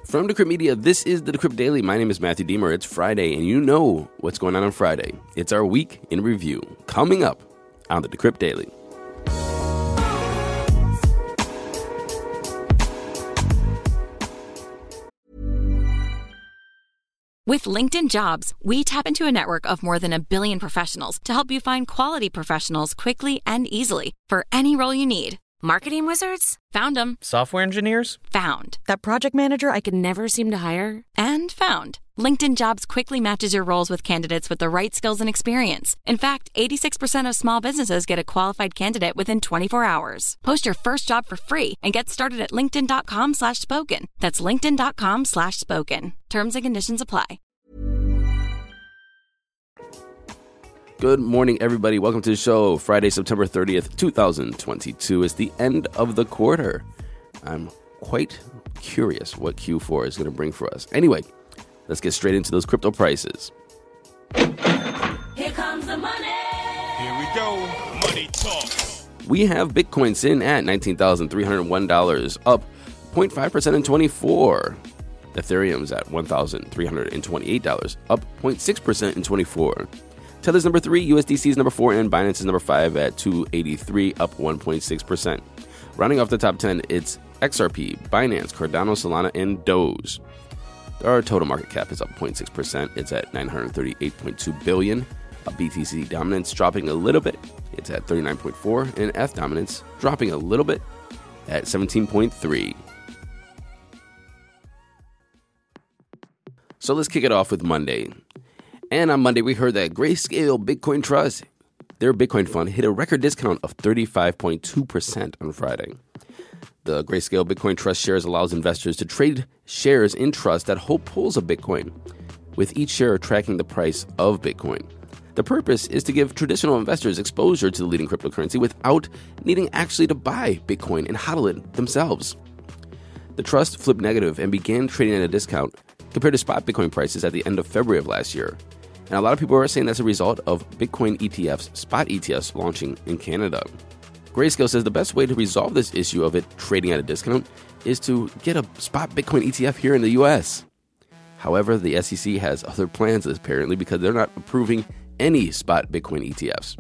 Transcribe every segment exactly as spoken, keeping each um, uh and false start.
From Decrypt Media, this is the Decrypt Daily. My name is Matthew Deemer. It's Friday, and you know what's going on on Friday. It's our week in review. Coming up on the Decrypt Daily. With LinkedIn Jobs, we tap into a network of more than a billion professionals to help you find quality professionals quickly and easily for any role you need. Marketing wizards? Found them. Software engineers? Found. That project manager I could never seem to hire? And found. LinkedIn Jobs quickly matches your roles with candidates with the right skills and experience. In fact, eighty-six percent of small businesses get a qualified candidate within twenty-four hours. Post your first job for free and get started at linkedin.com slash spoken. That's linkedin.com slash spoken. Terms and conditions apply. Good morning, everybody. Welcome to the show. Friday, September thirtieth, twenty twenty-two is the end of the quarter. I'm quite curious what Q four is going to bring for us. Anyway, let's get straight into those crypto prices. Here comes the money. Here we go. Money talk. We have Bitcoin sitting at nineteen thousand three hundred one dollars, up zero point five percent in twenty-four. Ethereum's at one thousand three hundred twenty-eight dollars, up zero point six percent in twenty-four. Tether's number three, U S D C is number four, and Binance is number five at two eighty-three, up one point six percent. Rounding off the top ten, it's X R P, Binance, Cardano, Solana, and Doge. Our total market cap is up zero point six percent. It's at nine hundred thirty-eight point two billion dollars. B T C dominance dropping a little bit. It's at thirty-nine point four, and E T H dominance dropping a little bit at seventeen point three. So let's kick it off with Monday. And on Monday, we heard that Grayscale Bitcoin Trust, their Bitcoin fund, hit a record discount of thirty-five point two percent on Friday. The Grayscale Bitcoin Trust shares allows investors to trade shares in trust that hold pools of Bitcoin, with each share tracking the price of Bitcoin. The purpose is to give traditional investors exposure to the leading cryptocurrency without needing actually to buy Bitcoin and hodl it themselves. The trust flipped negative and began trading at a discount compared to spot Bitcoin prices at the end of February of last year. And a lot of people are saying that's a result of Bitcoin E T Fs, spot E T Fs, launching in Canada. Grayscale says the best way to resolve this issue of it trading at a discount is to get a spot Bitcoin E T F here in the U S. However, the S E C has other plans apparently because they're not approving any spot Bitcoin E T Fs.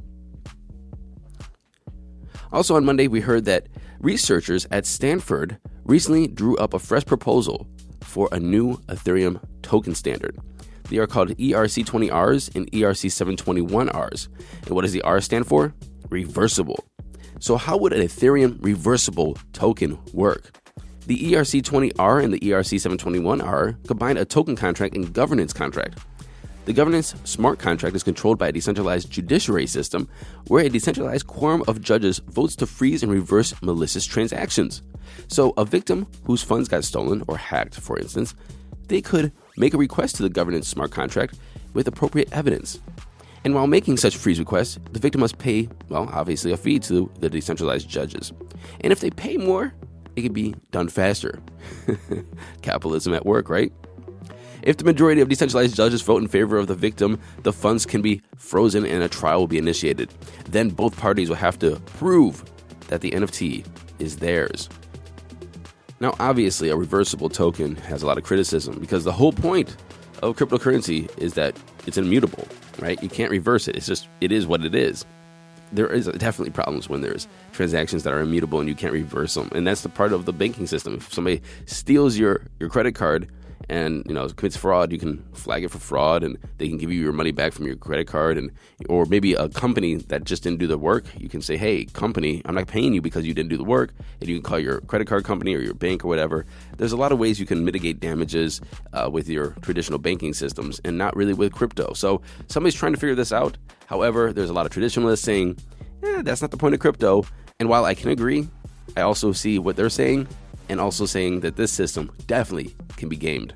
Also on Monday, we heard that researchers at Stanford recently drew up a fresh proposal for a new Ethereum token standard. They are called E R C twenty Rs and E R C seven twenty-one Rs. And what does the R stand for? Reversible. So how would an Ethereum reversible token work? The E R C twenty R and the E R C seven twenty-one R combine a token contract and governance contract. The governance smart contract is controlled by a decentralized judiciary system where a decentralized quorum of judges votes to freeze and reverse malicious transactions. So a victim whose funds got stolen or hacked, for instance, they could make a request to the governance smart contract with appropriate evidence. And while making such freeze requests, the victim must pay, well, obviously a fee to the decentralized judges. And if they pay more, it can be done faster. Capitalism at work, right? If the majority of decentralized judges vote in favor of the victim, the funds can be frozen and a trial will be initiated. Then both parties will have to prove that the N F T is theirs. Now, obviously, a reversible token has a lot of criticism because the whole point of cryptocurrency is that it's immutable, right? You can't reverse it. It's just, it is what it is. There is definitely problems when there's transactions that are immutable and you can't reverse them. And that's the part of the banking system. If somebody steals your, your credit card and, you know, commits fraud, you can flag it for fraud and they can give you your money back from your credit card. And or maybe a company that just didn't do the work, you can say, hey, company, I'm not paying you because you didn't do the work. And you can call your credit card company or your bank or whatever. There's a lot of ways you can mitigate damages uh, with your traditional banking systems and not really with crypto. So somebody's trying to figure this out. However, there's a lot of traditionalists saying, eh, that's not the point of crypto. And while I can agree, I also see what they're saying and also saying that this system definitely can be gamed.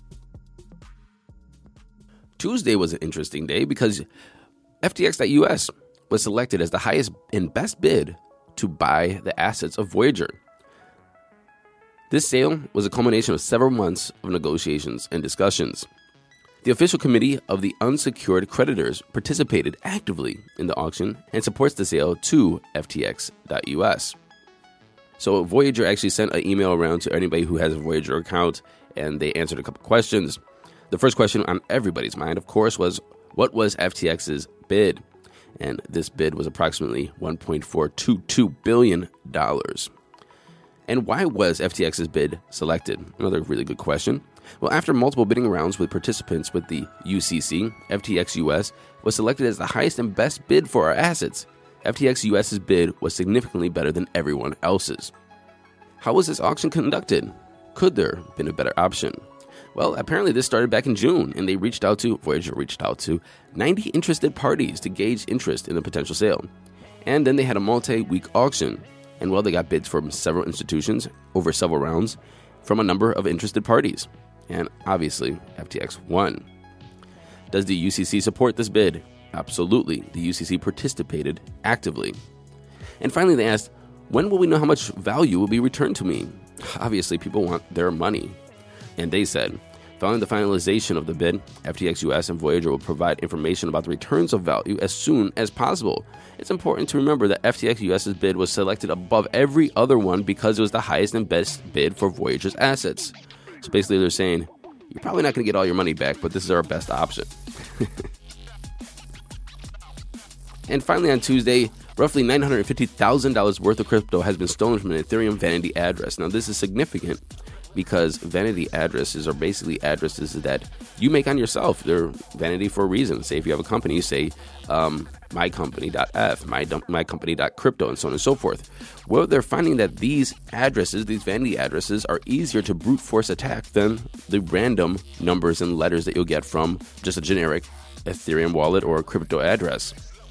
Tuesday was an interesting day because F T X dot U S was selected as the highest and best bid to buy the assets of Voyager. This sale was a culmination of several months of negotiations and discussions. The official committee of the unsecured creditors participated actively in the auction and supports the sale to F T X dot U S. So Voyager actually sent an email around to anybody who has a Voyager account, and they answered a couple questions. The first question on everybody's mind, of course, was what was F T X's bid? And this bid was approximately one point four two two billion dollars. And why was F T X's bid selected? Another really good question. Well, after multiple bidding rounds with participants with the U C C, F T X U S was selected as the highest and best bid for our assets. F T X U S's bid was significantly better than everyone else's. How was this auction conducted? Could there have been a better option? Well, apparently this started back in June, and they reached out to, Voyager reached out to, ninety interested parties to gauge interest in the potential sale. And then they had a multi-week auction, and well, they got bids from several institutions over several rounds from a number of interested parties. And obviously, F T X won. Does the U C C support this bid? Absolutely. The U C C participated actively. And finally, they asked, when will we know how much value will be returned to me? Obviously, people want their money. And they said, following the finalization of the bid, F T X U S and Voyager will provide information about the returns of value as soon as possible. It's important to remember that F T X US's bid was selected above every other one because it was the highest and best bid for Voyager's assets. So basically, they're saying, you're probably not going to get all your money back, but this is our best option. And finally, on Tuesday, roughly nine hundred fifty thousand dollars worth of crypto has been stolen from an Ethereum vanity address. Now, this is significant because vanity addresses are basically addresses that you make on yourself. They're vanity for a reason. Say if you have a company, you say um, mycompany.f, my, mycompany.crypto, and so on and so forth. Well, they're finding that these addresses, these vanity addresses, are easier to brute force attack than the random numbers and letters that you'll get from just a generic Ethereum wallet or a crypto address.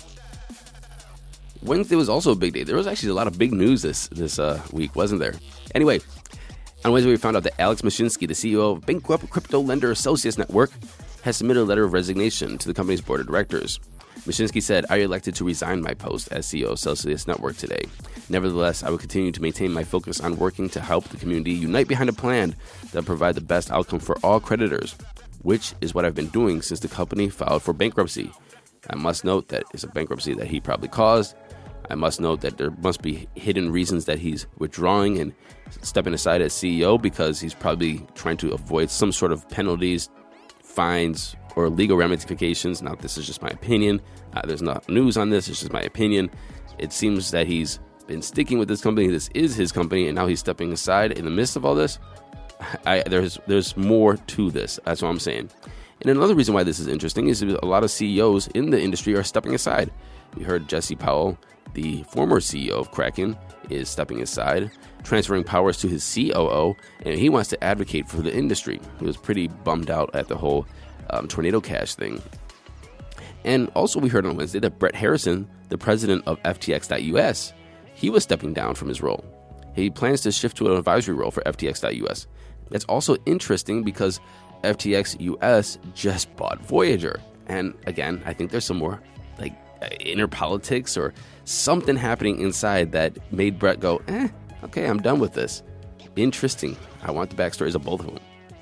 Wednesday was also a big day. There was actually a lot of big news this this uh, week, wasn't there? Anyway, on Wednesday we found out that Alex Mashinsky, the C E O of Bankrupt Crypto Lender Associates Network, has submitted a letter of resignation to the company's board of directors. Mashinsky said, I elected to resign my post as C E O of Celsius Network today. Nevertheless, I will continue to maintain my focus on working to help the community unite behind a plan that will provide the best outcome for all creditors, which is what I've been doing since the company filed for bankruptcy. I must note that it's a bankruptcy that he probably caused. I must note that there must be hidden reasons that he's withdrawing and stepping aside as C E O because he's probably trying to avoid some sort of penalties, fines, or legal ramifications. Now, this is just my opinion. Uh, there's not news on this. It's just my opinion. It seems that he's been sticking with this company. This is his company, and now he's stepping aside in the midst of all this. I, there's there's more to this. That's what I'm saying. And another reason why this is interesting is a lot of C E Os in the industry are stepping aside. We heard Jesse Powell, the former C E O of Kraken, is stepping aside, transferring powers to his C O O, and he wants to advocate for the industry. He was pretty bummed out at the whole um, Tornado Cash thing. And also we heard on Wednesday that Brett Harrison, the president of F T X dot U S, he was stepping down from his role. He plans to shift to an advisory role for F T X dot U S. That's also interesting because F T X U S just bought Voyager. And again, I think there's some more like inner politics or something happening inside that made Brett go, eh, okay, I'm done with this. Interesting. I want the backstories of both of them.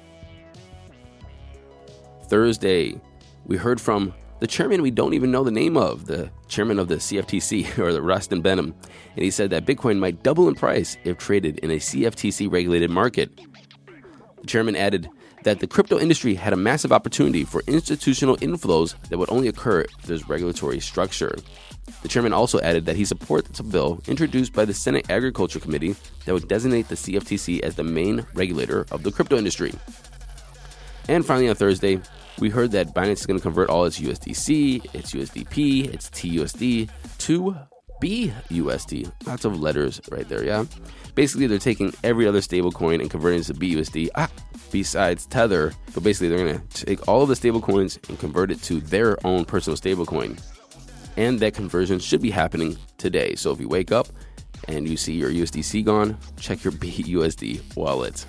Thursday, we heard from the chairman we don't even know the name of, the chairman of the C F T C, or the Rustin Benham, and he said that Bitcoin might double in price if traded in a C F T C-regulated market. The chairman added that the crypto industry had a massive opportunity for institutional inflows that would only occur if there's regulatory structure. The chairman also added that he supports a bill introduced by the Senate Agriculture Committee that would designate the C F T C as the main regulator of the crypto industry. And finally on Thursday, we heard that Binance is going to convert all its U S D C, its U S D P, its T U S D to B U S D. Lots of letters right there, yeah? Basically, they're taking every other stablecoin and converting it to B U S D, ah, besides Tether. But basically, they're going to take all of the stablecoins and convert it to their own personal stablecoin. And that conversion should be happening today. So if you wake up and you see your U S D C gone, check your B U S D wallet.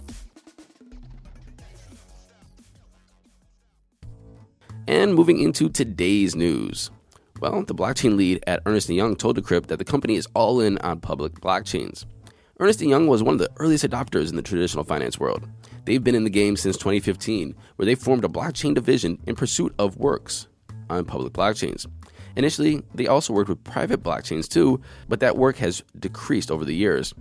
And moving into today's news. Well, the blockchain lead at Ernst and Young told Decrypt that the company is all in on public blockchains. Ernst and Young was one of the earliest adopters in the traditional finance world. They've been in the game since twenty fifteen, where they formed a blockchain division in pursuit of works on public blockchains. Initially, they also worked with private blockchains too, but that work has decreased over the years.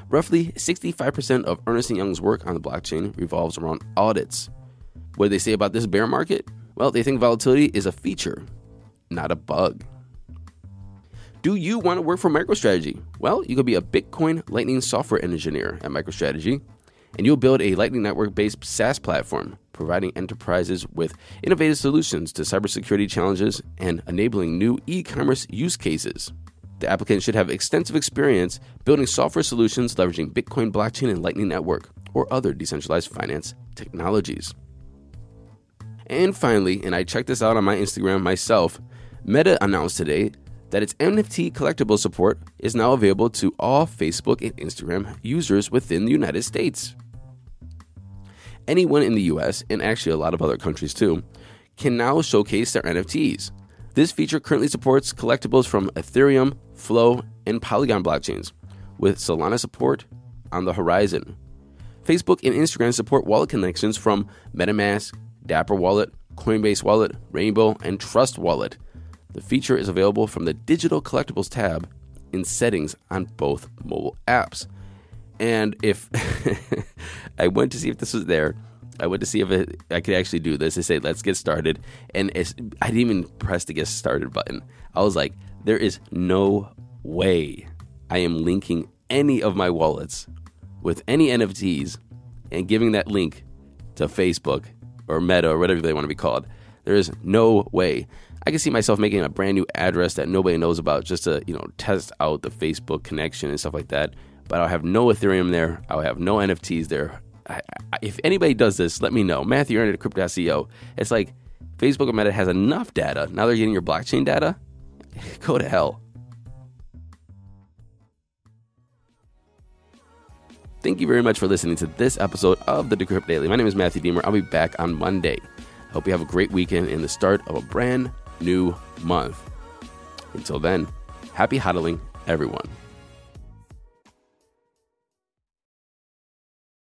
Roughly sixty-five percent of Ernst and Young's work on the blockchain revolves around audits. What do they say about this bear market? Well, they think volatility is a feature, not a bug. Do you want to work for MicroStrategy? Well, you could be a Bitcoin Lightning software engineer at MicroStrategy, and you'll build a Lightning Network-based SaaS platform, providing enterprises with innovative solutions to cybersecurity challenges and enabling new e-commerce use cases. The applicant should have extensive experience building software solutions leveraging Bitcoin blockchain and Lightning Network or other decentralized finance technologies. And finally, and I checked this out on my Instagram myself, Meta announced today that its N F T collectible support is now available to all Facebook and Instagram users within the United States. Anyone in the U S, and actually a lot of other countries too, can now showcase their N F Ts. This feature currently supports collectibles from Ethereum, Flow, and Polygon blockchains, with Solana support on the horizon. Facebook and Instagram support wallet connections from MetaMask, Dapper Wallet, Coinbase Wallet, Rainbow, and Trust Wallet. The feature is available from the Digital Collectibles tab in Settings on both mobile apps. And if I went to see if this was there, I went to see if it, I could actually do this. They say, let's get started. And it's, I didn't even press the get started button. I was like, there is no way I am linking any of my wallets with any N F Ts and giving that link to Facebook or Meta or whatever they want to be called. There is no way. I can see myself making a brand new address that nobody knows about just to, you know, test out the Facebook connection and stuff like that. But I'll have no Ethereum there. I'll have no N F Ts there. I, I, if anybody does this, let me know. Matthew Ernst at Crypto dot co. It's like Facebook and Meta has enough data. Now they're getting your blockchain data. Go to hell. Thank you very much for listening to this episode of the Decrypt Daily. My name is Matthew Deemer. I'll be back on Monday. Hope you have a great weekend and the start of a brand new month. Until then, happy hodling, everyone.